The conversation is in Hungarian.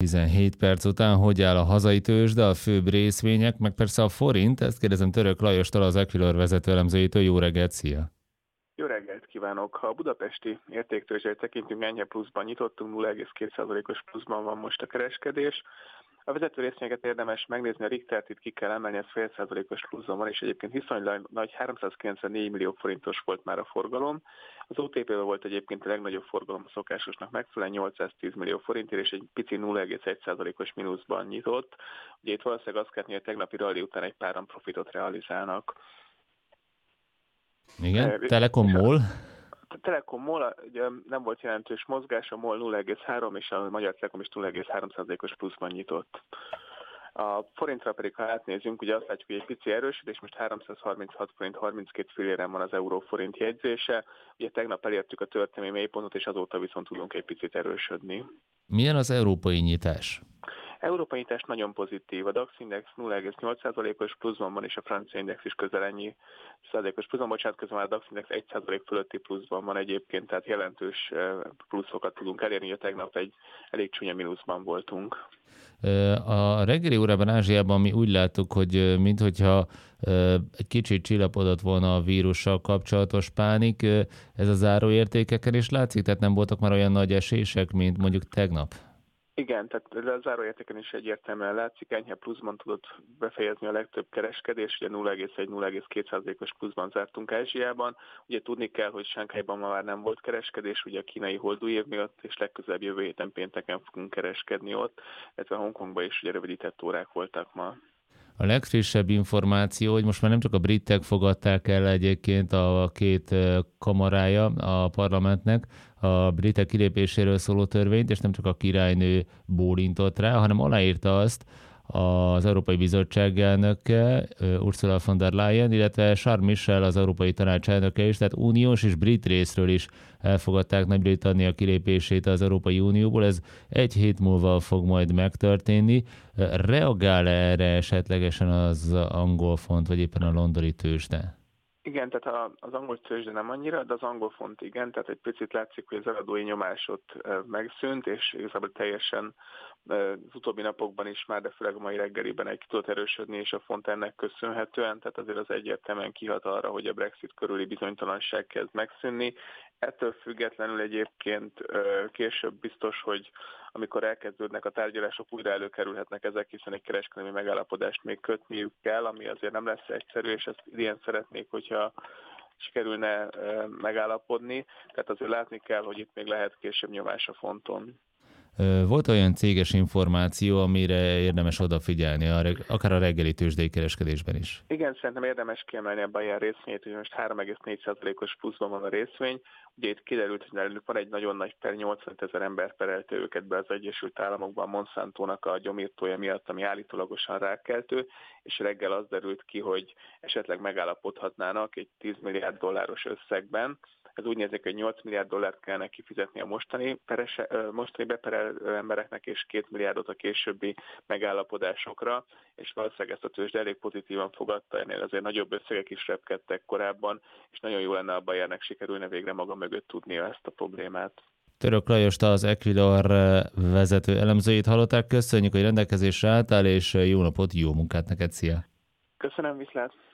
17 perc után hogy áll a hazai tőzsde, a főbb részvények, meg persze a forint? Ezt kérdezem Török Lajostól, az Equilor vezető elemzőjétől. Jó reggelt, szia! Jó reggelt kívánok! Ha a budapesti értéktőzsdét tekintünk, enyhe pluszban nyitottunk, 0,2%-os pluszban van most a kereskedés. A vezető részvényeket érdemes megnézni, a Richtert itt ki kell emelni, ez fél százalékos pluszban van, és egyébként viszonylag nagy 394 millió forintos volt már a forgalom. Az OTP-ben volt egyébként a legnagyobb forgalom a szokásosnak megfelelően 810 millió forintért, és egy pici 0,1%-os mínuszban nyitott. Ugye itt valószínűleg azt kell, hogy a tegnapi rally után egy páran profitot realizálnak. Igen, Telekom MOL? A Telekom MOL ugye nem volt jelentős mozgás, a MOL 0,3 és a Magyar Telekom is 0,3%-os pluszban nyitott. A forintra pedig, ha átnézünk, ugye azt látjuk, hogy egy pici erősödés, most 336 forint 32 filléren van az euró-forint jegyzése. Ugye tegnap elértük a történelmi mélypontot, és azóta viszont tudunk egy picit erősödni. Milyen az európai nyitás? Európai nyitás nagyon pozitív. A DAX index 0,8%-os pluszban van, és a francia index is közel ennyi százalékos pluszban. Közben a DAX index 1% fölötti pluszban van egyébként, tehát jelentős pluszokat tudunk elérni, hogy tegnap egy elég csúnya mínuszban voltunk. A reggeli órában Ázsiában mi úgy láttuk, hogy minthogyha egy kicsit csillapodott volna a vírussal kapcsolatos pánik, ez a záróértékeken is látszik, tehát nem voltak már olyan nagy esések, mint mondjuk tegnap? Igen, tehát a záróértéken is egyértelműen látszik, enyhe pluszban tudott befejezni a legtöbb kereskedés, ugye 0,1-0,2%-os pluszban zártunk Ázsiában. Ugye tudni kell, hogy Sánkhájban ma már nem volt kereskedés, ugye a kínai holdúj év miatt, és legközelebb jövő héten pénteken fogunk kereskedni ott, illetve Hongkongban is ugye rövidített órák voltak ma. A legfrissebb információ, hogy most már nem csak a britek fogadták el egyébként a két kamarája a parlamentnek a britek kilépéséről szóló törvényt, és nem csak a királynő bólintott rá, hanem aláírta azt az Európai Bizottság elnöke, Ursula von der Leyen, illetve Charles Michel, az Európai Tanács elnöke is, tehát uniós és brit részről is elfogadták Nagy-Britannia kilépését az Európai Unióból. Ez egy hét múlva fog majd megtörténni. Reagál erre esetlegesen az angol font, vagy éppen a londoni tőzsde? Igen, tehát az angol tőzsde nem annyira, de az angol font igen, tehát egy picit látszik, hogy az eladói nyomás ott megszűnt, és igazából teljesen az utóbbi napokban is már, de főleg a mai reggeliben egy tudott erősödni, és a font ennek köszönhetően, tehát azért az egyértelműen kihat arra, hogy a Brexit körüli bizonytalanság kezd megszűnni. Ettől függetlenül egyébként később biztos, hogy amikor elkezdődnek a tárgyalások, újra előkerülhetnek ezek, hiszen egy kereskedelmi megállapodást még kötniük kell, ami azért nem lesz egyszerű, és ezt idén szeretnék, hogyha sikerülne megállapodni. Tehát azért látni kell, hogy itt még lehet később nyomás a fonton. Volt olyan céges információ, amire érdemes odafigyelni, akár a reggeli tőzsdei kereskedésben is? Igen, szerintem érdemes kiemelni a Bayer részvényét, hogy most 3,4%-os pluszban van a részvény. Ugye itt kiderült, hogy náluk van egy nagyon nagy per, 85 000 ember perelte őket be az Egyesült Államokban Monsantónak a gyomírtója miatt, ami állítólagosan rákkeltő, és reggel az derült ki, hogy esetleg megállapodhatnának egy 10 milliárd dolláros összegben. Ez úgy nézik, hogy 8 milliárd dollárt kellene kifizetni a mostani beperelő embereknek, és 2 milliárdot a későbbi megállapodásokra, és valószínűleg ezt a tőzsde elég pozitívan fogadta, ennél azért nagyobb összegek is repkedtek korábban, és nagyon jó lenne a Bayernek sikerülne végre maga mögött tudnia ezt a problémát. Török Lajost, az Equilor vezető elemzőjét hallották. Köszönjük, hogy rendelkezésre álltál, és jó napot, jó munkát neked, szia! Köszönöm, viszlát!